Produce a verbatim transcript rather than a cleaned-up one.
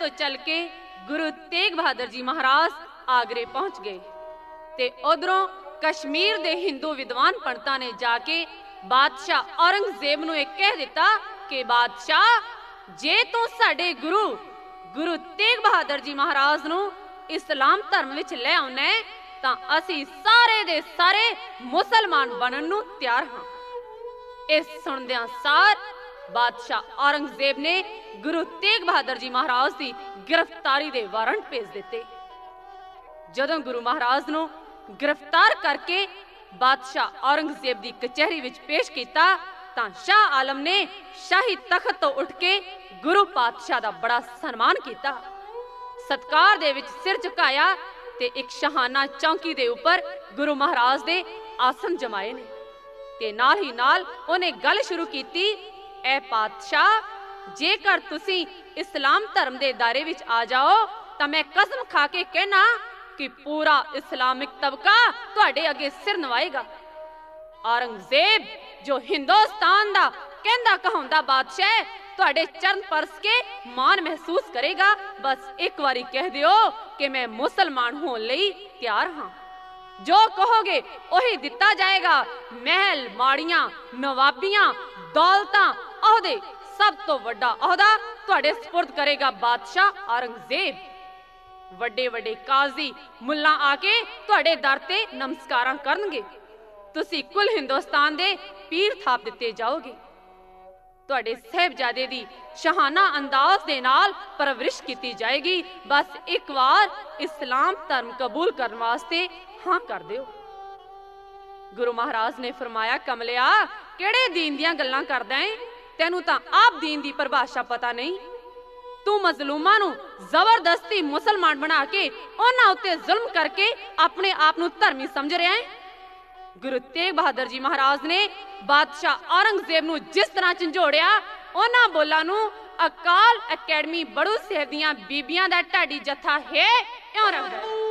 तो चल के गुरु तेग बहादुर जी महाराज आगरे पहुंच गए ते उधरों कश्मीर दे हिंदू विद्वान पंडितां ने जाके बादशाह औरंगजेब नूं इह कह दिता कि बादशाह जे तू साडे गुरु गुरु तेग बहादुर जी महाराज नूं इस्लाम धर्म विच ले आउणा है तां असीं सारे दे सारे मुसलमान बनन नूं तैयार हां। इस सुणदियां सार बादशाह औरंगजेब ने गुरु तेग बहादुर जी महाराज की गिरफ्तारी दे वारंट भेज दिते। जदों गुरु महाराज नूं गिरफ्तार करके बादशाह औरंगजेब की कचहरी विच पेश किया तां शाह आलम ने शाही तख्त तो उठ के गुरु पातशाह का बड़ा सन्मान किया, सत्कार दे विच सिर झुकाया ते एक शाहाना चौकी दे उपर गुरु महाराज दे आसन जमाए ने ते नाल ही नाल उन्हें गल शुरू की, ए पातशाह जेकर तुसी इस्लाम धर्म दे दायरे विच आ जाओ तां मैं कसम खा के कहना कि पूरा इस्लामिक तबका तुहाडे अगे सिर नवाएगा। औरंगजेब जो हिंदुस्तान दा कहंदा कहाउंदा बादशाह है, तुहाडे चरण परस के मान महसूस करेगा। बस एक बारी कह दियो कि मैं मुसलमान होने लई तैयार हाँ, जो कहोगे वही दिता जाएगा। महल माड़ियां नवाबियां दौलतां अहदे सब तो वड्डा अहदा तुहाडे सपुर्द करेगा बादशाह औरंगजेब। वड्डे वड्डे काजी मुल्ला आके तुहाडे दर ते नमस्कारां करनगे, तुसी कुल हिंदुस्तान दे पीर थाप दिते जाओगे। तुहाडे साहिबजादे दी शाहाना अंदाज दे नाल परवरिश की जाएगी। बस एक बार इस्लाम धर्म कबूल करने वास्ते हाँ कर दियो। गुरु महाराज ने फरमाया, कमलिया केड़े दीन दियां गल्लां करदा है, तैनू तां आप दीन दी परिभाषा पता नहीं। तू मजलूमां नू जबरदस्ती मुसलमान बना के उन्हां उत्ते जुल्म करके अपने आप नू धर्मी समझ रहा है। गुरु तेग बहादुर जी महाराज ने बादशाह औरंगजेब नू जिस तरह झंझोड़िया, उन्हां बोलां नू अकाल अकैडमी बड़ू साहिब दियां बीबियां दा ढाडी जत्था है इउं रंग